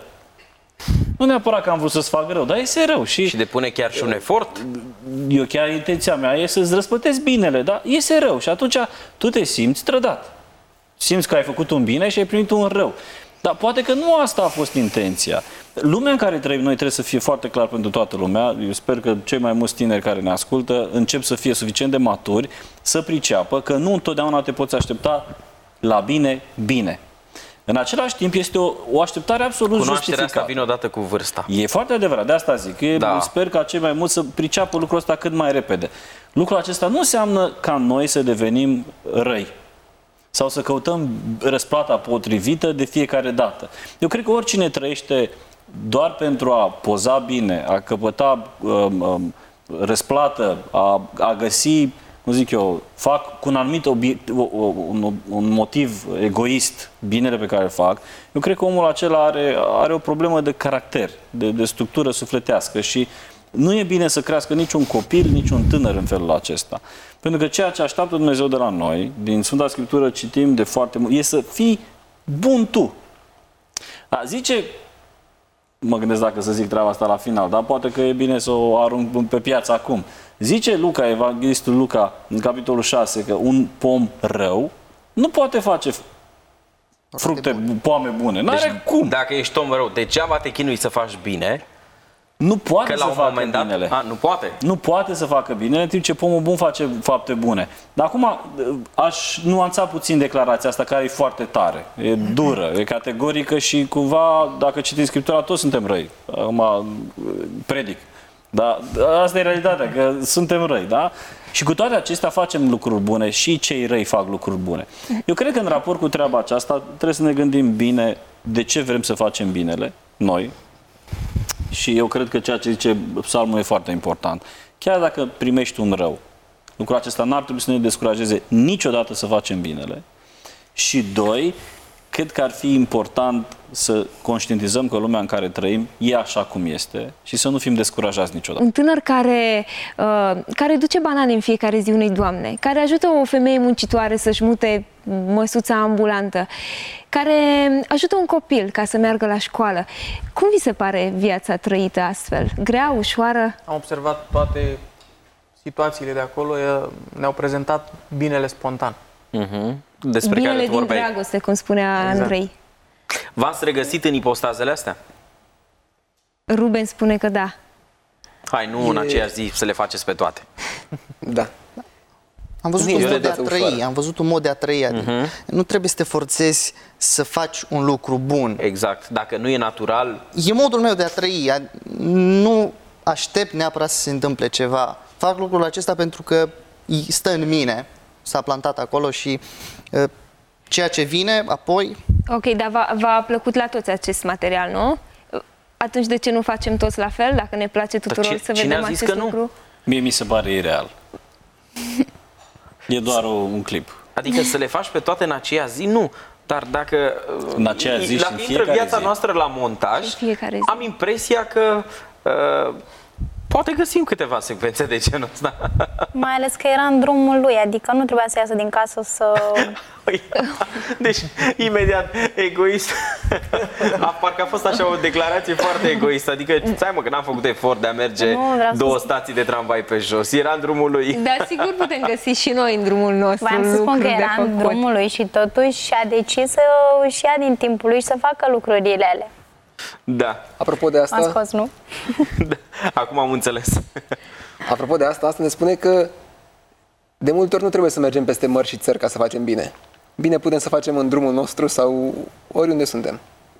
Nu neapărat că am vrut să-ți fac rău, dar iese rău. Și, și depune chiar și un efort? Eu chiar intenția mea e să-ți răsplătesc binele, dar iese rău. Și atunci tu te simți trădat. Simți că ai făcut un bine și ai primit un rău. Dar poate că nu asta a fost intenția. Lumea în care trăim noi trebuie să fie foarte clar pentru toată lumea. Eu sper că cei mai mulți tineri care ne ascultă încep să fie suficient de maturi să priceapă că nu întotdeauna te poți aștepta la bine, bine. În același timp este o, o așteptare absolut justificată. Cunoașterea asta vine odată cu vârsta. E foarte adevărat, de asta zic. Eu da. Sper ca cei mai mulți să priceapă lucrul ăsta cât mai repede. Lucrul acesta nu înseamnă ca noi să devenim răi sau să căutăm răsplata potrivită de fiecare dată. Eu cred că oricine trăiește doar pentru a poza bine, a căpăta um, um, răsplată, a, a găsi, cum zic eu, fac cu un anumit obiect, un, un motiv egoist binele pe care îl fac, eu cred că omul acela are, are o problemă de caracter, de, de structură sufletească și nu e bine să crească niciun copil, niciun tânăr în felul acesta. Pentru că ceea ce așteaptă Dumnezeu de la noi, din Sfânta Scriptură citim de foarte mult, e să fii bun tu. A, zice, mă gândesc dacă să zic treaba asta la final, dar poate că e bine să o arunc pe piață acum. Zice Luca, evanghelistul Luca, în capitolul șase, că un pom rău nu poate face fructe, poame bune. N-are deci, cum. Dacă ești om rău, degeaba te chinui să faci bine. Nu poate că să la un facă moment dat, binele. A, nu poate. Nu poate să facă bine, în timp ce pomul bun face fapte bune. Dar acum aș nuanța puțin declarația asta, care e foarte tare. E dură, e categorică și cumva, dacă citim Scriptura, toți suntem răi. Acum predic. Dar asta e realitatea, că suntem răi, da? Și cu toate acestea facem lucruri bune și cei răi fac lucruri bune. Eu cred că în raport cu treaba aceasta trebuie să ne gândim bine de ce vrem să facem binele, noi. Și eu cred că ceea ce zice Psalmul e foarte important. Chiar dacă primești un rău, lucrul acesta n-ar trebui să ne descurajeze niciodată să facem binele. Și doi, cred că ar fi important să conștientizăm că lumea în care trăim e așa cum este și să nu fim descurajați niciodată. Un tânăr care, uh, care duce banane în fiecare zi unei doamne, care ajută o femeie muncitoare să-și mute măsuța ambulantă, care ajută un copil ca să meargă la școală. Cum vi se pare viața trăită astfel? Grea, ușoară? Am observat toate situațiile de acolo, ne-au prezentat binele spontan. Uh-huh. Despre binele care din vorbeai. dragoste, cum spunea exact. Andrei. V-ați regăsit în ipostazele astea? Ruben spune că da. Hai, nu e... în aceeași zi să le faceți pe toate. Da. Am văzut un mod de a trăi, am văzut un mod de a trăi. Uh-huh. Nu trebuie să te forțezi să faci un lucru bun. Exact. Dacă nu e natural... E modul meu de a trăi. Nu aștept neapărat să se întâmple ceva. Fac lucrul acesta pentru că stă în mine. S-a plantat acolo și uh, ceea ce vine, apoi... Ok, dar v-a plăcut la toți acest material, nu? Atunci de ce nu facem toți la fel, dacă ne place tuturor să vedem acest că lucru? Nu? Mie mi se pare ireal. E doar un clip. Adică să le faci pe toate în aceea zi, nu. Dar dacă în aceea zi la și în fiecare viața zi. noastră la montaj, am impresia că uh, poate găsim câteva secvențe de genul ăsta. Mai ales că era în drumul lui, adică nu trebuia să iasă din casă să... Deci, imediat, egoist. A, parcă a fost așa o declarație foarte egoistă. Adică, stai mă, că n-am făcut efort de a merge nu, două să... stații de tramvai pe jos. Era în drumul lui. Dar sigur putem găsi și noi în drumul nostru. Vreau să spun că era în drumul lui și totuși a decis să își ia din timpul lui și să facă lucrurile alea. Da. Apropo de asta... Am scos, nu? Da. Acum am înțeles. Apropo de asta, asta ne spune că de multe ori nu trebuie să mergem peste mări și țări ca să facem bine. Bine putem să facem în drumul nostru sau oriunde suntem.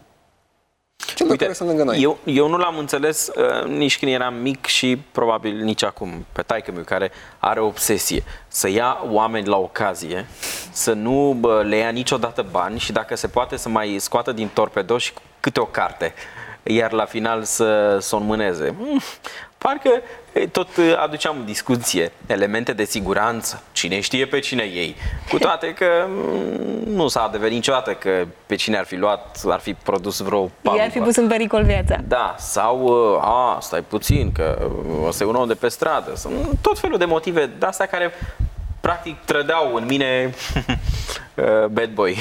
Ce lucruri sunt lângă noi? Eu, eu nu l-am înțeles uh, nici când eram mic și probabil nici acum, pe taică-miu, care are o obsesie să ia oameni la ocazie, să nu bă, le ia niciodată bani și dacă se poate să mai scoată din torpedoși câte o carte, iar la final să, să o înmâneze. Mm, parcă tot aduceam în discuție elemente de siguranță, cine știe pe cine iei, cu toate că nu s-a adeverit niciodată că pe cine ar fi luat, ar fi produs vreo pagubă. I-ar fi pus în pericol viața. Da, sau, a, stai puțin, că ăsta e un om de pe stradă, sunt tot felul de motive de-astea care practic trădeau în mine bad boy.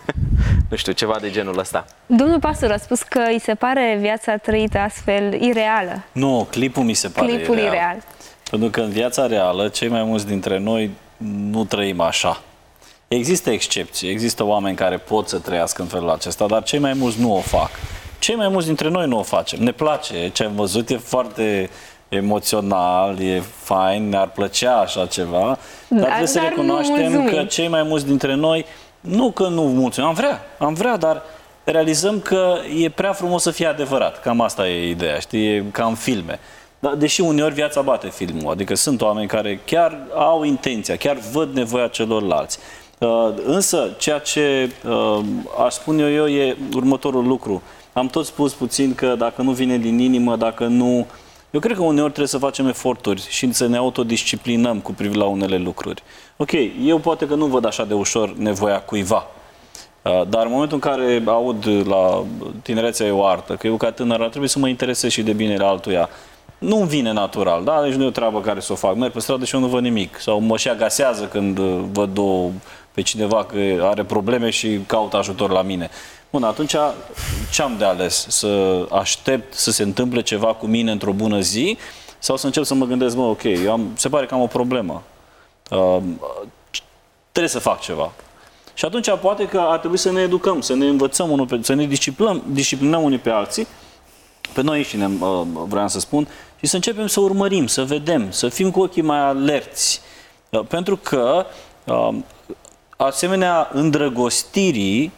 Nu știu, ceva de genul ăsta. Domnul pastor a spus că îi se pare viața trăită astfel ireală. Nu, clipul mi se pare Clipul ireal. ireal. Pentru că în viața reală, cei mai mulți dintre noi nu trăim așa. Există excepții, există oameni care pot să trăiască în felul acesta, dar cei mai mulți nu o fac. Cei mai mulți dintre noi nu o facem. Ne place ce am văzut, e foarte emoțional, e fain, ne-ar plăcea așa ceva, dar, dar trebuie să recunoaștem că cei mai mulți dintre noi, nu că nu mulțumim, am vrea, am vrea, dar realizăm că e prea frumos să fie adevărat. Cam asta e ideea, știi, e ca în filme. Dar deși uneori viața bate filmul, adică sunt oameni care chiar au intenția, chiar văd nevoia celorlalți. Însă, ceea ce aș spune eu, eu e următorul lucru. Am tot spus puțin că dacă nu vine din inimă, dacă nu... Eu cred că uneori trebuie să facem eforturi și să ne autodisciplinăm cu privire la unele lucruri. Ok, eu poate că nu văd așa de ușor nevoia cuiva, dar în momentul în care aud la tinerețea e o artă, că eu ca tânăr ar trebui să mă interesez și de binele altuia, nu-mi vine natural, da? Deci nu e o treabă care să o fac. Merg pe stradă și eu nu văd nimic. Sau mă și agasează când văd o, pe cineva că are probleme și caută ajutor la mine. Bun, atunci ce am de ales? Să aștept să se întâmple ceva cu mine într-o bună zi sau să încep să mă gândesc, mă, ok, eu am, se pare că am o problemă. Uh, trebuie să fac ceva. Și atunci poate că ar trebui să ne educăm, să ne învățăm, unul pe, să ne disciplinăm, disciplinăm unii pe alții, pe noi și ne uh, vreau să spun, și să începem să urmărim, să vedem, să fim cu ochii mai alerți. Uh, pentru că uh, asemenea îndrăgostirii,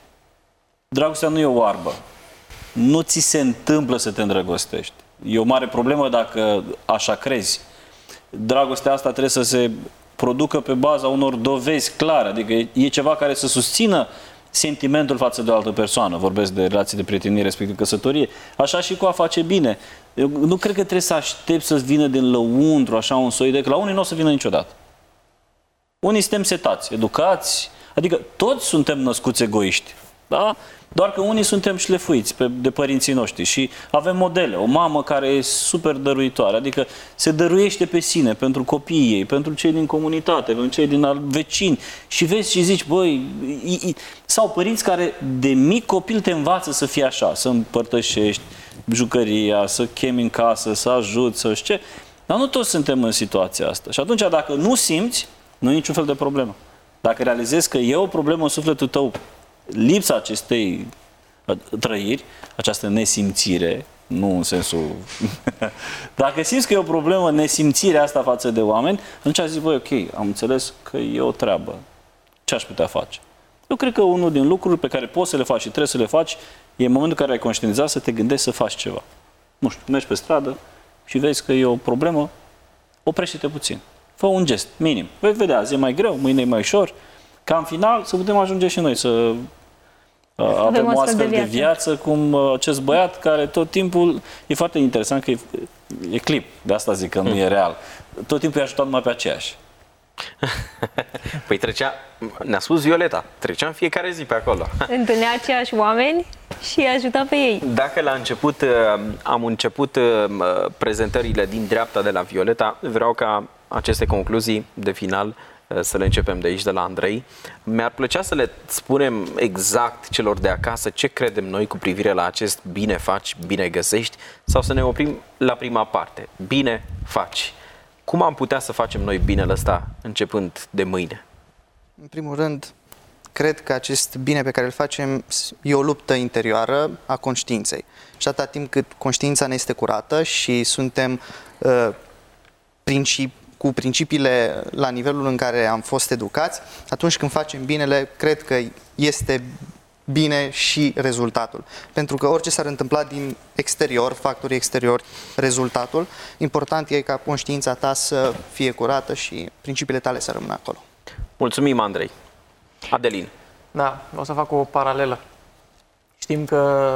dragostea nu e o oarbă. Nu ți se întâmplă să te îndrăgostești. E o mare problemă dacă așa crezi. Dragostea asta trebuie să se producă pe baza unor dovezi clare. Adică e ceva care să susțină sentimentul față de o altă persoană. Vorbesc de relații de prietenie, respectiv căsătorie. Așa și cu a face bine. Eu nu cred că trebuie să aștepți să-ți vină din lăuntru așa un soi de... Că la unii nu o să vină niciodată. Unii suntem setați, educați. Adică toți suntem născuți egoiști. Da? Doar că unii suntem șlefuiți pe, de părinții noștri și avem modele. O mamă care e super dăruitoare, adică se dăruiește pe sine pentru copiii ei, pentru cei din comunitate, pentru cei din vecini. Și vezi și zici, băi, i, i, sau părinți care de mic copil te învață să fii așa, să împărtășești jucăria, să chemi în casă, să ajuți, să știu ce. Dar nu toți suntem în situația asta. Și atunci dacă nu simți, nu e niciun fel de problemă. Dacă realizezi că e o problemă în sufletul tău, lipsa acestei trăiri, această nesimțire, nu în sensul... Dacă simți că e o problemă, nesimțirea asta față de oameni, atunci zici, băi, ok, am înțeles că e o treabă. Ce aș putea face? Eu cred că unul din lucruri pe care poți să le faci și trebuie să le faci e în momentul în care ai conștientizat să te gândești să faci ceva. Nu știu, mergi pe stradă și vezi că e o problemă, oprește-te puțin. Fă un gest, minim. Vei vedea, azi e mai greu, mâine e mai ușor. Ca în final să putem ajunge și noi să avem, avem o astfel de viață. de viață cum acest băiat care tot timpul, e foarte interesant că e, e clip, de asta zic că nu e real, tot timpul i-a ajutat numai pe aceeași. Păi trecea, ne-a spus Violeta, trecea în fiecare zi pe acolo. Întâlnea aceiași oameni? și ajuta pe ei. Dacă la început am început prezentările din dreapta de la Violeta, vreau ca aceste concluzii de final să le începem de aici, de la Andrei. Mi-ar plăcea să le spunem exact celor de acasă ce credem noi cu privire la acest bine faci, bine găsești, sau să ne oprim la prima parte. Bine faci. Cum am putea să facem noi binele ăsta începând de mâine? În primul rând, cred că acest bine pe care îl facem e o luptă interioară a conștiinței. Și atâta timp cât conștiința ne este curată și suntem uh, principi, cu principiile la nivelul în care am fost educați, atunci când facem binele, cred că este bine și rezultatul. Pentru că orice s-ar întâmpla din exterior, factorii exteriori, rezultatul, important e ca conștiința ta să fie curată și principiile tale să rămână acolo. Mulțumim, Andrei. Adelin. Da, o să fac o paralelă. Știm că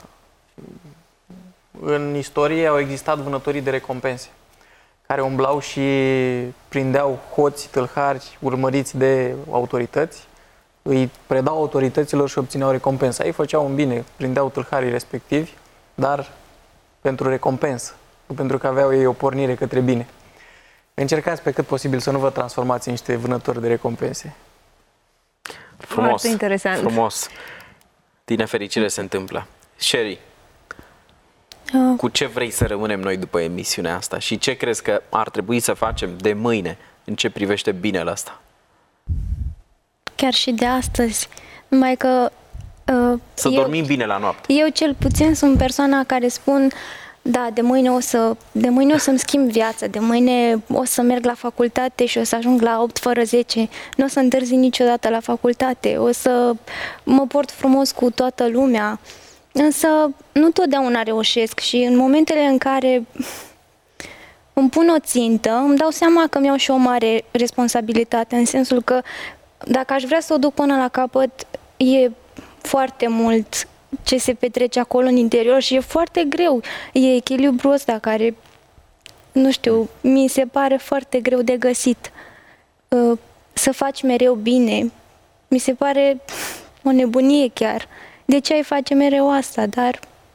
în istorie au existat vânătorii de recompense care umblau și prindeau hoți, tâlhari, urmăriți de autorități, îi predau autorităților și obțineau recompensa. Ei făceau un bine, prindeau tâlharii respectivi, dar pentru recompensă, nu pentru că aveau ei o pornire către bine. Încercați pe cât posibil să nu vă transformați în niște vânători de recompense. Frumos, foarte interesant. Frumos. Din nefericire se întâmplă. Sherry, Uh, cu ce vrei să rămânem noi după emisiunea asta și ce crezi că ar trebui să facem de mâine în ce privește binele ăsta? chiar și de astăzi. Numai că uh, Să eu, dormim bine la noapte. eu cel puțin sunt persoana care spun da, de mâine o să, de mâine o să-mi schimb viața, de mâine o să merg la facultate și o să ajung la opt fără zece, nu o să întârzi niciodată la facultate, o să mă port frumos cu toată lumea, însă nu totdeauna reușesc și în momentele în care îmi pun o țintă, îmi dau seama că mi-au și o mare responsabilitate, în sensul că dacă aș vrea să o duc până la capăt, e foarte mult ce se petrece acolo în interior și e foarte greu. E echilibrul ăsta care, nu știu, mi se pare foarte greu de găsit. Să faci mereu bine, mi se pare o nebunie chiar. De ce ai face mereu asta? Dar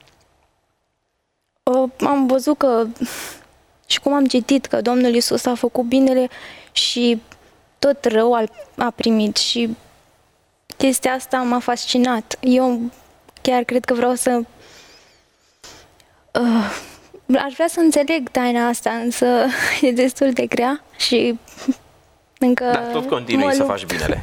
am văzut că și cum am citit că Domnul Iisus a făcut binele și tot rău a primit și chestia asta m-a fascinat. Eu chiar cred că vreau să... Uh, aș vrea să înțeleg taina asta, însă e destul de grea și încă... Dar tot continui să faci binele.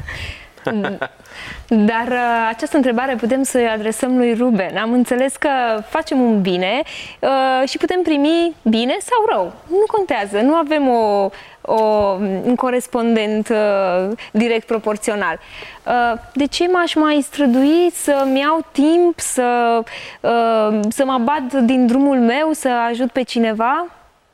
Dar uh, această întrebare putem să o adresăm lui Ruben. Am înțeles că facem un bine uh, și putem primi bine sau rău. Nu contează, nu avem o, o, un corespondent uh, direct proporțional. Uh, de ce m-aș mai strădui să-mi iau timp, să, uh, să mă abat din drumul meu, să ajut pe cineva?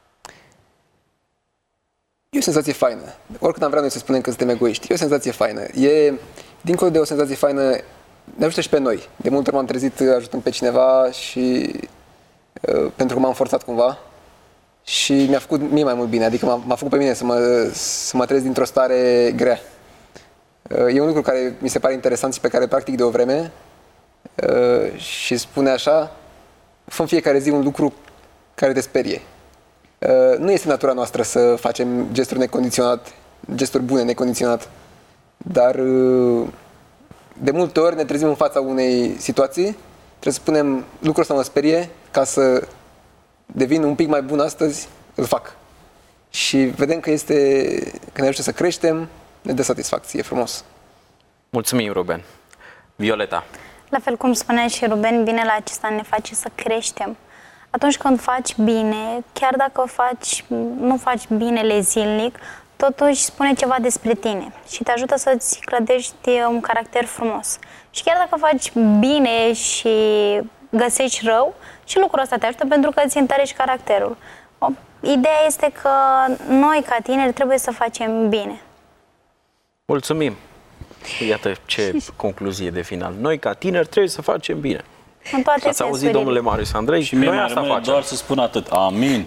E o senzație faină. Oricând am vrea noi să spunem că suntem egoiști, e o senzație faină. E, dincolo de o senzație faină, ne ajută și pe noi. De multe ori m-am trezit ajutând pe cineva și uh, pentru că m-am forțat cumva și mi-a făcut mie mai mult bine. Adică m-a, m-a făcut pe mine să mă, să mă trezesc dintr-o stare grea. Uh, e un lucru care mi se pare interesant și pe care practic de o vreme uh, și spune așa: fă în fiecare zi un lucru care te sperie. Uh, nu este natura noastră să facem gesturi necondiționate, gesturi bune necondiționat, dar uh, de multe ori ne trezim în fața unei situații, trebuie să spunem lucrul ăsta mă sperie, ca să devin un pic mai bun astăzi, îl fac. Și vedem că este, că ne ajută să creștem, ne dă satisfacție, e frumos. Mulțumim, Ruben. Violeta. La fel cum spunea și Ruben, binele acesta ne face să creștem. Atunci când faci bine, chiar dacă faci, nu faci binele zilnic, totuși spune ceva despre tine și te ajută să-ți clădești un caracter frumos. Și chiar dacă faci bine și găsești rău, și lucrul ăsta te ajută pentru că îți întărești caracterul. O, ideea este că noi, ca tineri, trebuie să facem bine. Mulțumim! Iată ce concluzie de final. Noi, ca tineri, trebuie să facem bine. În toate Ați auzit, domnule Marius Andrei? Și mie noi mai asta rămâne facem. doar să spun atât. Amin.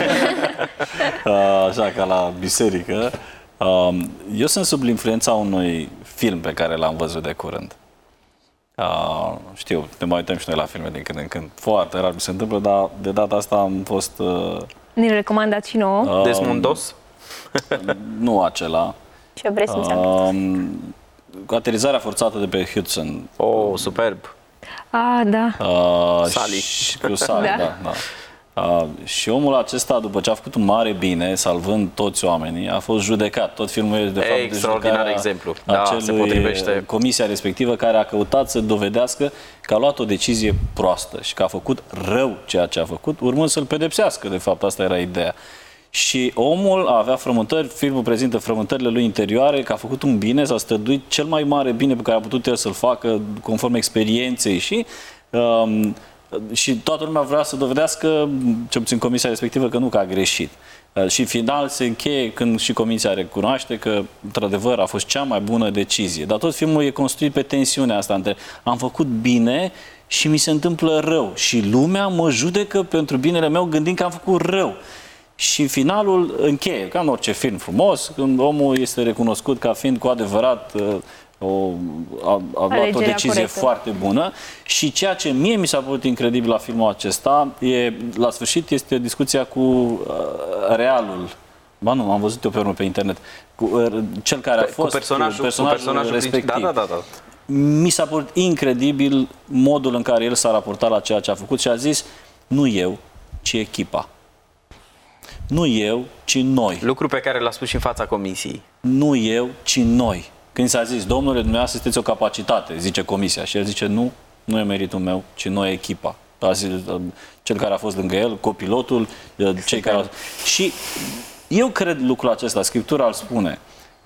Așa ca la biserică. Eu sunt sub influența unui film pe care l-am văzut de curând. Uh, știu, ne mai uităm și noi la filme din când în când. Foarte rar mi se întâmplă, dar de data asta am fost... Uh, Ne-l recomandați și nouă. uh, Desmondos? Nu acela. Ce vreți să uh, Cu aterizarea forțată de pe Hudson. Oh, superb. Ah, da. Uh, Sally. Și, cu Sally, Da. da, da. Uh, și omul acesta, după ce a făcut un mare bine, salvând toți oamenii, a fost judecat. Tot filmul e de fapt extraordinar de exemplu. Da, acelui, se potrivește. comisia respectivă care a căutat să dovedească că a luat o decizie proastă și că a făcut rău ceea ce a făcut, urmând să-l pedepsească. De fapt, asta era ideea. Și omul avea frământări, filmul prezintă frământările lui interioare, că a făcut un bine, s-a străduit cel mai mare bine pe care a putut el să-l facă conform experienței și... Um, și toată lumea vrea să dovedească, cel puțin comisia respectivă, că nu, că a greșit. Și final se încheie când și comisia recunoaște că, într-adevăr, a fost cea mai bună decizie. Dar tot filmul e construit pe tensiunea asta între am făcut bine și mi se întâmplă rău. Și lumea mă judecă pentru binele meu gândind că am făcut rău. Și finalul încheie, ca în orice film frumos, când omul este recunoscut ca fiind cu adevărat... O, a, a luat o decizie corectă. Foarte bună și ceea ce mie mi s-a părut incredibil la filmul acesta e, la sfârșit, este discuția cu uh, realul. Ba nu, am văzut eu pe urmă pe internet. Cu uh, cel care a fost cu personajul, personajul, cu personajul respectiv. Da, da, da, da. Mi s-a părut incredibil modul în care el s-a raportat la ceea ce a făcut și a zis, nu eu, ci echipa. Nu eu, ci noi. Lucru pe care l-a spus și în fața comisiei. Nu eu, ci noi. Când s-a zis, domnule, dumneavoastră sunteți o capacitate, zice comisia. Și el zice, nu, nu e meritul meu, ci noi echipa. A zis, cel care a fost lângă el, copilotul, cei care au... Și eu cred lucrul acesta, Scriptura îl spune.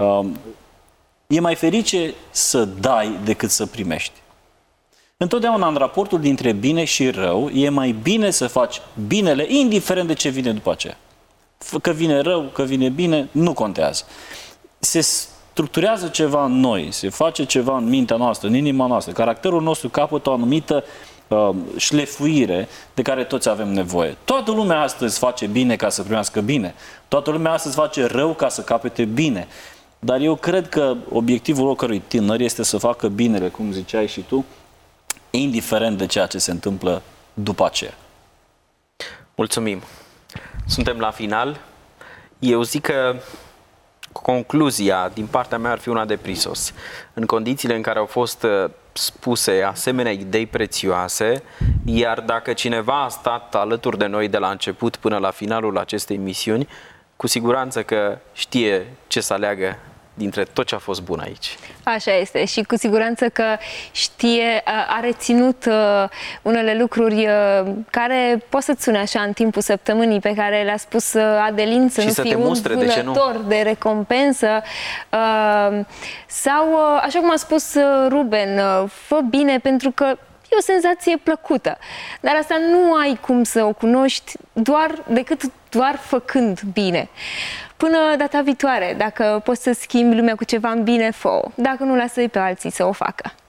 E mai ferice să dai decât să primești. Întotdeauna în raportul dintre bine și rău, e mai bine să faci binele, indiferent de ce vine după aceea. Că vine rău, că vine bine, nu contează. Se structurează ceva în noi, se face ceva în mintea noastră, în inima noastră. Caracterul nostru capătă o anumită uh, șlefuire de care toți avem nevoie. Toată lumea astăzi face bine ca să primească bine. Toată lumea astăzi face rău ca să capete bine. Dar eu cred că obiectivul oricărui tânăr este să facă binele, cum ziceai și tu, indiferent de ceea ce se întâmplă după aceea. Mulțumim. Suntem la final. Eu zic că concluzia din partea mea ar fi una de prisos. În condițiile în care au fost spuse asemenea idei prețioase, iar dacă cineva a stat alături de noi de la început până la finalul acestei emisiuni, cu siguranță că știe ce să aleagă dintre tot ce a fost bun aici. Așa este și cu siguranță că știe, a reținut unele lucruri care pot să-ți sune așa în timpul săptămânii pe care le-a spus Adelin, să și nu să fii un vânător de, de recompensă sau, așa cum a spus Ruben, fă bine pentru că e o senzație plăcută, dar asta nu ai cum să o cunoști doar decât doar făcând bine. Până data viitoare, dacă poți să schimbi lumea cu ceva în bine, fă-o. Dacă nu, lasă-i pe alții să o facă.